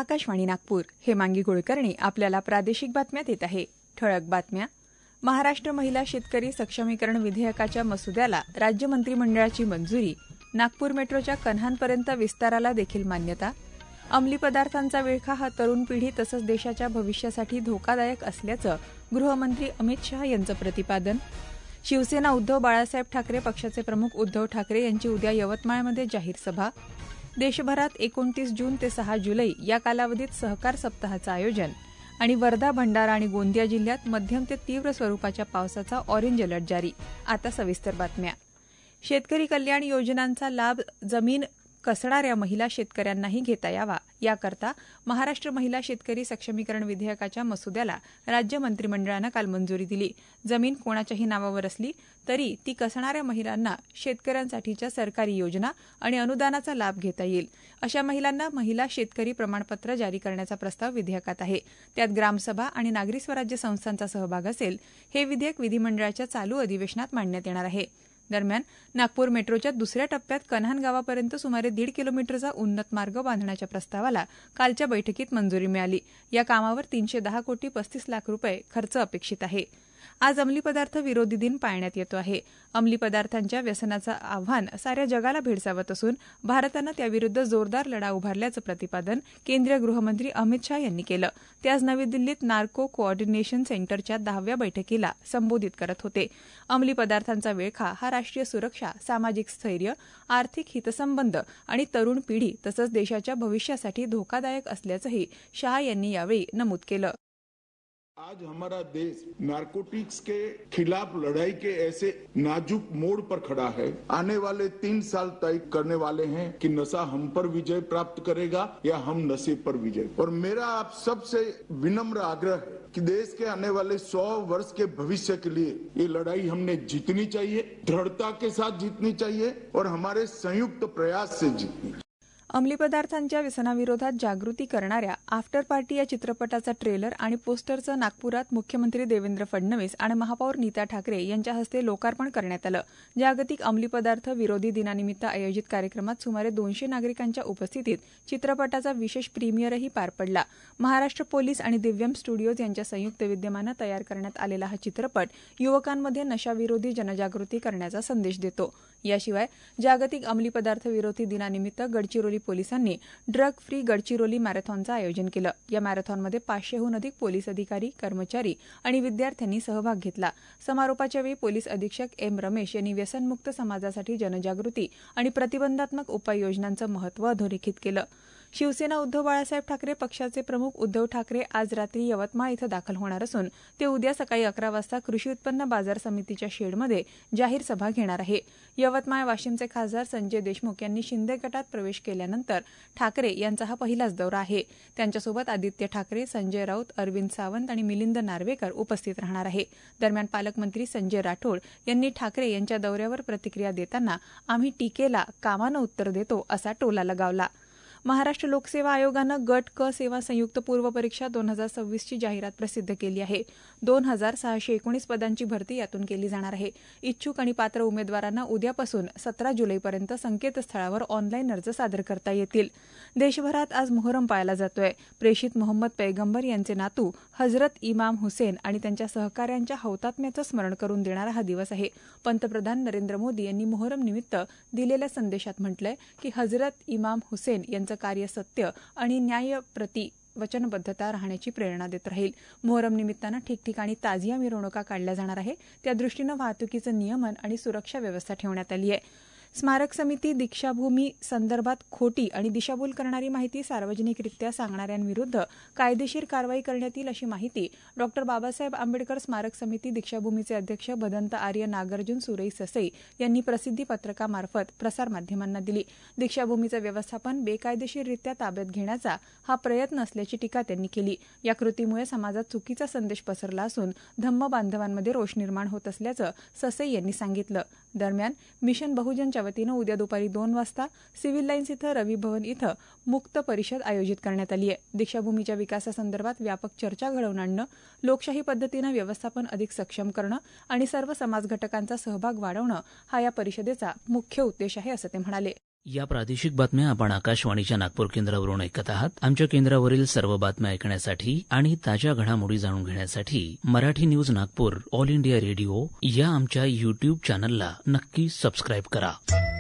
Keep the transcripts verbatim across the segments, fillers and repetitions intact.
आकाशवाणी नागपूर. हेमांगी कुलकर्णी आपल्याला प्रादेशिक बातम्या देत आहे. ठळक बातम्या. महाराष्ट्र महिला शेतकरी सक्षमीकरण विधेयकाच्या मसुद्याला राज्य मंत्रिमंडळाची मंजुरी. नागपूर मेट्रोच्या कन्हानपर्यंत विस्ताराला देखील मान्यता. अंमली पदार्थांचा विळखा हा तरुण पिढी तसंच देशाच्या भविष्यासाठी धोकादायक असल्याचं गृहमंत्री अमित शहा यांचं प्रतिपादन. शिवसेना उद्धव बाळासाहेब ठाकरे पक्षाचे प्रमुख उद्धव ठाकरे यांची उद्या यवतमाळमध्ये जाहीर सभा. देशभरात एकोणतीस जून ते सहा जुलै या कालावधीत सहकार सप्ताहाचं आयोजन. आणि वर्धा, भंडारा आणि गोंदिया जिल्ह्यात मध्यम ते तीव्र स्वरूपाच्या पावसाचा ऑरेंज अलर्ट जारी. आता सविस्तर बातम्या. शेतकरी कल्याण योजनांचा लाभ जमीन कसणाऱ्या महिला शेतकऱ्यांनाही घेता यावा याकरता महाराष्ट्र महिला शेतकरी सक्षमीकरण विधेयकाच्या मसुद्याला राज्य मंत्रिमंडळानं काल मंजुरी दिली. जमीन कोणाच्याही नावावर असली तरी ती कसणाऱ्या महिलांना शेतकऱ्यांसाठीच्या सरकारी योजना आणि अनुदानाचा लाभ घेता येईल. अशा महिलांना महिला शेतकरी प्रमाणपत्र जारी करण्याचा प्रस्ताव विधेयकात आहे. त्यात ग्रामसभा आणि नागरी स्वराज्य संस्थांचा सहभाग असेल. हे विधेयक विधिमंडळाच्या चालू अधिवेशनात मांडण्यात येणार आहे. दरम्यान नागपूर मेट्रोच्या दुसऱ्या टप्प्यात कन्हान गावापर्यंत सुमारे दीड किलोमीटरचा उन्नत मार्ग बांधण्याच्या प्रस्तावाला कालच्या बैठकीत मंजुरी मिळाली. या कामावर तीनशे दहा कोटी पस्तीस लाख रुपये खर्च अपेक्षित आहे. आज अंमली पदार्थ विरोधी दिन पाळण्यात येतो आहे. अंमली पदार्थांच्या व्यसनाचं आव्हान साऱ्या जगाला भेडसावत असून भारतानं त्याविरुद्ध जोरदार लढा उभारल्याचं प्रतिपादन केंद्रीय गृहमंत्री अमित शहा यांनी केलं. ते आज नवी दिल्लीत नार्को कोऑर्डिनेशन सेंटरच्या दहाव्या बैठकीला संबोधित करत होते. अंमली पदार्थांचा विळखा हा राष्ट्रीय सुरक्षा, सामाजिक स्थैर्य, आर्थिक हितसंबंध आणि तरुण पिढी तसंच देशाच्या भविष्यासाठी धोकादायक असल्याचंही शहा यांनी यावेळी नमूद केलं. आज हमारा देश नारकोटिक्स के खिलाफ लड़ाई के ऐसे नाजुक मोड़ पर खड़ा है. आने वाले तीन साल तय करने वाले हैं कि नशा हम पर विजय प्राप्त करेगा या हम नशे पर विजय. और मेरा आप सबसे विनम्र आग्रह है कि देश के आने वाले सौ वर्ष के भविष्य के लिए ये लड़ाई हमने जीतनी चाहिए, दृढ़ता के साथ जीतनी चाहिए और हमारे संयुक्त प्रयास से जीतनी. अंमली पदार्थांच्या व्यसनाविरोधात जागृती करणाऱ्या आफ्टर पार्टी या चित्रपटाचा ट्रेलर आणि पोस्टरचं नागपुरात मुख्यमंत्री देवेंद्र फडणवीस आणि महापौर नीता ठाकरे यांच्या हस्ते लोकार्पण करण्यात आलं. जागतिक अंमली पदार्थ विरोधी दिनानिमित्त आयोजित कार्यक्रमात सुमारे दोनशे नागरिकांच्या उपस्थितीत चित्रपटाचा विशेष प्रीमियरही पार पडला. महाराष्ट्र पोलीस आणि दिव्यम स्टुडिओज यांच्या संयुक्त विद्यमानं तयार करण्यात आलेला हा चित्रपट युवकांमध्ये नशाविरोधी जनजागृती करण्याचा संदेश देतो. याशिवाय जागतिक अंमली पदार्थ विरोधी दिनानिमित्त गडचिरोली पोलिसांनी ड्रग फ्री गडचिरोली मॅरेथॉनचं आयोजन केलं. या मॅरेथॉनमध्ये पाचशेहून अधिक पोलीस अधिकारी, कर्मचारी आणि विद्यार्थ्यांनी सहभाग घेतला. समारोपाच्या वेळी पोलीस अधीक्षक एम रमेश यांनी व्यसनमुक्त समाजासाठी जनजागृती आणि प्रतिबंधात्मक उपाययोजनांचं महत्त्व अधोरेखित केलं. शिवसेना उद्धव बाळासाहेब ठाकरे पक्षाचे प्रमुख उद्धव ठाकरे आज रात्री यवतमाळ इथं दाखल होणार असून ते उद्या सकाळी अकरा वाजता कृषी उत्पन्न बाजार समितीच्या शेडमध्ये जाहीर सभा घेणार आहे. यवतमाळ वाशिमचे खासदार संजय देशमुख यांनी शिंदे गटात प्रवेश केल्यानंतर ठाकरे यांचा हा पहिलाच दौरा आहे. त्यांच्यासोबत आदित्य ठाकरे, संजय राऊत, अरविंद सावंत आणि मिलिंद नार्वेकर उपस्थित राहणार आहे. दरम्यान पालकमंत्री संजय राठोड यांनी ठाकरे यांच्या दौऱ्यावर प्रतिक्रिया देताना आम्ही टीकेला कामानं उत्तर देतो असा टोला लगावला. महाराष्ट्र लोकसेवा आयोगानं गट क सेवा संयुक्त पूर्व परीक्षा दोन हजार सव्वीसची जाहिरात प्रसिद्ध केली आहे. दोन हजार सहाशे एकोणीस पदांची भरती यातून केली जाणार आहे. इच्छुक आणि पात्र उमेदवारांना उद्यापासून सतरा जुलैपर्यंत संकेतस्थळावर ऑनलाईन अर्ज सादर करता येतील. देशभरात आज मोहरम पाळला जातोय. प्रेषित मोहम्मद पैगंबर यांचे नातू हजरत इमाम हुसेन आणि त्यांच्या सहकाऱ्यांच्या हौतात्म्याचं स्मरण करून देणारा हा दिवस आहे. पंतप्रधान नरेंद्र मोदी यांनी मोहरम निमित्त दिलेल्या संदेशात म्हटलंय की हजरत इमाम हुसेन यांचं कार्य सत्य आणि न्यायप्रती वचनबद्धता राहण्याची प्रेरणा देत राहील. मोहरम निमित्तानं ठिकठिकाणी ताजिया मिरवणुका काढल्या जाणार आहे. त्या दृष्टीनं वाहतुकीचं नियमन आणि सुरक्षा व्यवस्था ठेवण्यात आली आहे. स्मारक समिती दीक्षाभूमी संदर्भात खोटी आणि दिशाभूल करणारी माहिती सार्वजनिकरित्या सांगणाऱ्यांविरुद्ध कायदेशीर कारवाई करण्यात येईल अशी माहिती डॉ बाबासाहेब आंबेडकर स्मारक समिती दीक्षाभूमीचे अध्यक्ष भदंत आर्य नागार्जुन सुरई ससई यांनी प्रसिद्धी पत्रकामार्फत प्रसारमाध्यमांना दिली. दीक्षाभूमीचं व्यवस्थापन बेकायदेशीररित्या ताब्यात घेण्याचा हा प्रयत्न असल्याची टीका त्यांनी केली. या कृतीमुळे समाजात चुकीचा संदेश पसरला असून धम्म बांधवांमध्ये रोष निर्माण होत असल्याचं ससई यांनी सांगितलं. दरम्यान मिशन बहुजनच्या वतीनं उद्या दुपारी दोन वाजता सिव्हिल लाईन्स इथं रवी भवन इथं मुक्त परिषद आयोजित करण्यात आली आहे. दीक्षाभूमीच्या विकासासंदर्भात व्यापक चर्चा घडवून आणणं, लोकशाही पद्धतीनं व्यवस्थापन अधिक सक्षम करणं आणि सर्व समाज घटकांचा सहभाग वाढवणं हा या परिषदेचा मुख्य उद्देश आहे असं ते म्हणाले. या प्रादेशिक बातम्या आपण आकाशवाणीच्या नागपूर केंद्रावरून ऐकत आहात. आमच्या केंद्रावरील सर्व बातम्या ऐकण्यासाठी आणि ताज्या घडामोडी जाणून घेण्यासाठी Marathi news Nagpur all India radio या आमच्या युट्यूब चॅनलला नक्की सबस्क्राईब करा.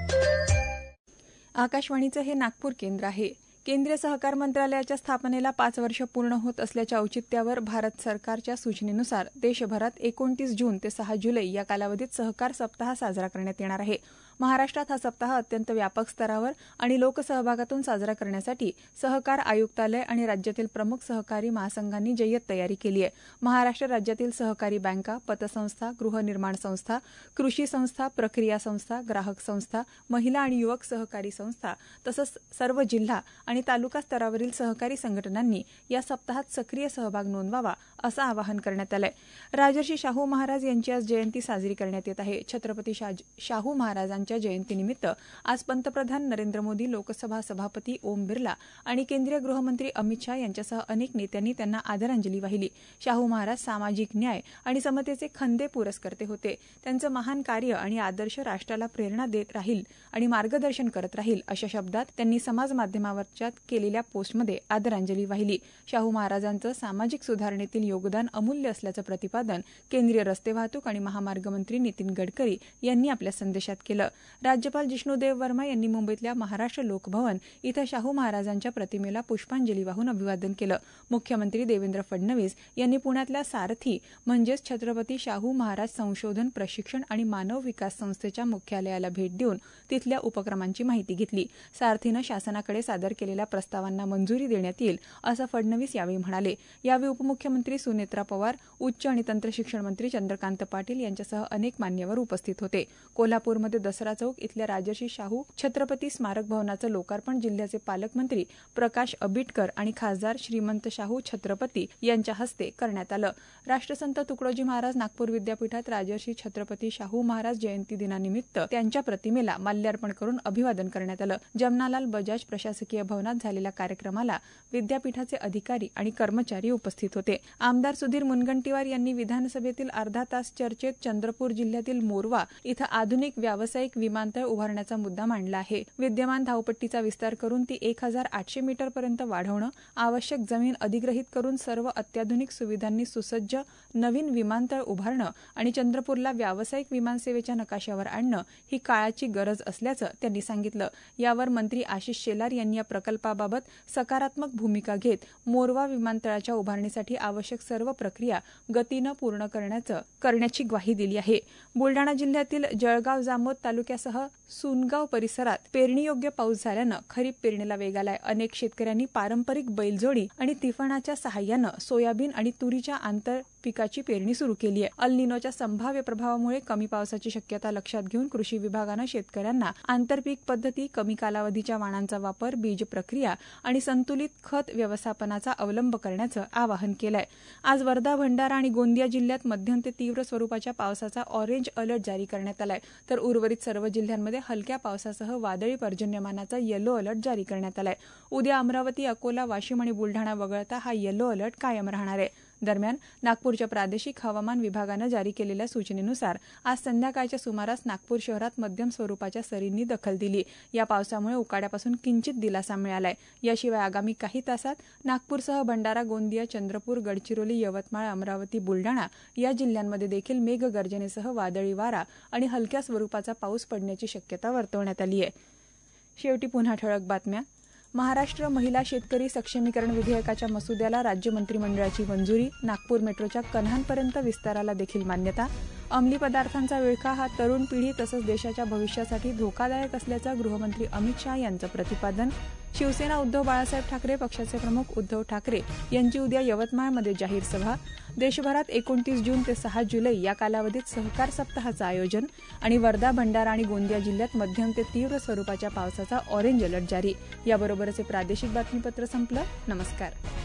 आकाशवाणीचं हे नागपूर केंद्र आहे. केंद्रीय सहकार मंत्रालयाच्या स्थापनेला पाच वर्ष पूर्ण होत असल्याच्या औचित्यावर भारत सरकारच्या सूचनेनुसार देशभरात एकोणतीस जून ते सहा जुलै या कालावधीत सहकार सप्ताह साजरा करण्यात येणार आहे. महाराष्ट्रात हा सप्ताह अत्यंत व्यापक स्तरावर आणि लोकसहभागातून साजरा करण्यासाठी सहकार आयुक्तालय आणि राज्यातील प्रमुख सहकारी महासंघांनी जय्यत तयारी केली आहे. महाराष्ट्र राज्यातील सहकारी बँका, पतसंस्था, गृहनिर्माण संस्था, कृषी संस्था, प्रक्रिया संस्था, ग्राहक संस्था, महिला आणि युवक सहकारी संस्था तसंच सर्व जिल्हा आणि तालुका स्तरावरील सहकारी संघटनांनी या सप्ताहात सक्रिय सहभाग नोंदवावा असं आवाहन करण्यात आलं आहे. राजर्षी शाहू महाराज यांची आज जयंती साजरी करण्यात येत आहे. छत्रपती शाहू महाराजांच्या जयंतीनिमित्त आज पंतप्रधान नरेंद्र मोदी, लोकसभा सभापती ओम बिर्ला आणि केंद्रीय गृहमंत्री अमित शाह यांच्यासह अनेक नेत्यांनी त्यांना आदरांजली वाहिली. शाहू महाराज सामाजिक न्याय आणि समतेचे खंदे पुरस्कर्ते होते. त्यांचं महान कार्य आणि आदर्श राष्ट्राला प्रेरणा देत राहील आणि मार्गदर्शन करत राहील अशा शब्दात त्यांनी समाज माध्यमावरच्या केलेल्या पोस्टमध्ये आदरांजली वाहिली. शाहू महाराजांचं सामाजिक सुधारणेतील योगदान अमूल्य असल्याचं प्रतिपादन केंद्रीय रस्ते वाहतूक आणि महामार्ग मंत्री नितीन गडकरी यांनी आपल्या संदेशात केलं. राज्यपाल जिष्णुदेव वर्मा यांनी मुंबईतल्या महाराष्ट्र लोकभवन इथं शाहू महाराजांच्या प्रतिमेला पुष्पांजली वाहून अभिवादन केलं. मुख्यमंत्री देवेंद्र फडणवीस यांनी पुण्यातल्या सारथी म्हणजेच छत्रपती शाहू महाराज संशोधन, प्रशिक्षण आणि मानव विकास संस्थेच्या मुख्यालयाला भेट देऊन तिथल्या उपक्रमांची माहिती घेतली. सारथीनं शासनाकडे सादर केलेल्या प्रस्तावांना मंजुरी देण्यात येईल असं फडणवीस यावेळी म्हणाले. यावेळी उपमुख्यमंत्री सुनेत्रा पवार, उच्च आणि तंत्रशिक्षण मंत्री चंद्रकांत पाटील यांच्यासह अनेक मान्यवर उपस्थित होते. कोल्हापूरमध्ये दसरा चौक इथल्या राजर्षी शाहू छत्रपती स्मारक भवनाचं लोकार्पण जिल्ह्याचे पालकमंत्री प्रकाश आंबेडकर आणि खासदार श्रीमंत शाहू छत्रपती यांच्या हस्ते करण्यात आलं. राष्ट्रसंत तुकडोजी महाराज नागपूर विद्यापीठात राजर्षी छत्रपती शाहू महाराज जयंती दिनानिमित्त त्यांच्या प्रतिमेला माल्यार्पण करून अभिवादन करण्यात आलं. जमनालाल बजाज प्रशासकीय भवनात झालेल्या कार्यक्रमाला विद्यापीठाचे अधिकारी आणि कर्मचारी उपस्थित होते. आमदार सुधीर मुनगंटीवार यांनी विधानसभेतील अर्धा तास चर्चेत चंद्रपूर जिल्ह्यातील मोरवा इथं आधुनिक व्यावसायिक विमानतळ उभारण्याचा मुद्दा मांडला आहे. विद्यमान धावपट्टीचा विस्तार करून ती एक हजार आठशे मीटर पर्यंत वाढवणं, आवश्यक जमीन अधिग्रहित करून सर्व अत्याधुनिक सुविधांनी सुसज्ज नवीन विमानतळ उभारणं आणि चंद्रपूरला व्यावसायिक विमानसेवेच्या नकाशावर आणणं ही काळाची गरज असल्याचं त्यांनी सांगितलं. यावर मंत्री आशिष शेलार यांनी या प्रकल्पाबाबत सकारात्मक भूमिका घेत मोरवा विमानतळाच्या उभारणीसाठी आवश्यक सर्व प्रक्रिया गतीनं पूर्ण करण्याचं करण्याची ग्वाही दिली आहे. बुलडाणा जिल्ह्यातील जळगाव जामोद तालुक्यासह सुनगाव परिसरात पेरणीयोग्य पाऊस झाल्यानं खरीप पेरणीला वेग आलाय. अनेक शेतकऱ्यांनी पारंपरिक बैलजोडी आणि तिफाणाच्या सहाय्यानं सोयाबीन आणि तुरीच्या आंतर पिकाची पेरणी सुरू केली आहे. अल निनोच्या संभाव्य प्रभावामुळे कमी पावसाची शक्यता लक्षात घेऊन कृषी विभागानं शेतकऱ्यांना आंतरपीक पद्धती, कमी कालावधीच्या वाणांचा वापर, बीज प्रक्रिया आणि संतुलित खत व्यवस्थापनाचा अवलंब करण्याचं आवाहन केलंय. आज वर्धा, भंडारा आणि गोंदिया जिल्ह्यात मध्यम ते तीव्र स्वरूपाच्या पावसाचा ऑरेंज अलर्ट जारी करण्यात आलाय, तर उर्वरित सर्व जिल्ह्यांमध्ये हलक्या पावसासह वादळी पर्जन्यमानाचा येलो अलर्ट जारी करण्यात आलाय. उद्या अमरावती, अकोला, वाशिम आणि बुलढाणा वगळता हा येलो अलर्ट कायम राहणार आहे. दरम्यान नागपूरच्या प्रादेशिक हवामान विभागानं जारी केलेल्या सूचनेनुसार आज संध्याकाळच्या सुमारास नागपूर शहरात मध्यम स्वरूपाच्या सरींनी दखल दिली. या पावसामुळे उकाड्यापासून किंचित दिलासा मिळालाय. याशिवाय आगामी काही तासात नागपूरसह भंडारा, गोंदिया, चंद्रपूर, गडचिरोली, यवतमाळ, अमरावती, बुलढाणा या जिल्ह्यांमध्ये देखील मेघगर्जनेसह वादळी वारा आणि हलक्या स्वरूपाचा पाऊस पडण्याची शक्यता वर्तवण्यात आली आहे. शेवटी पुन्हा ठळक बातम्या. महाराष्ट्र महिला शेतकरी सक्षमीकरण विधेयकाच्या मसुद्याला राज्य मंत्रिमंडळाची मंजुरी. नागपूर मेट्रोच्या कन्हांपर्यंत विस्ताराला देखील मान्यता. अंमली पदार्थांचा विळखा हा तरुण पिढी तसंच देशाच्या भविष्यासाठी धोकादायक असल्याचं गृहमंत्री अमित शाह यांचं प्रतिपादन. शिवसेना उद्धव बाळासाहेब ठाकरे पक्षाचे प्रमुख उद्धव ठाकरे यांची उद्या यवतमाळमध्ये जाहीर सभा. देशभरात एकोणतीस जून ते सहा जुलै या कालावधीत सहकार सप्ताहाचं आयोजन. आणि वर्धा, भंडारा आणि गोंदिया जिल्ह्यात मध्यम ते तीव्र स्वरूपाच्या पावसाचा ऑरेंज अलर्ट जारी. याबरोबरच हे प्रादेशिक बातमीपत्र संपलं. नमस्कार.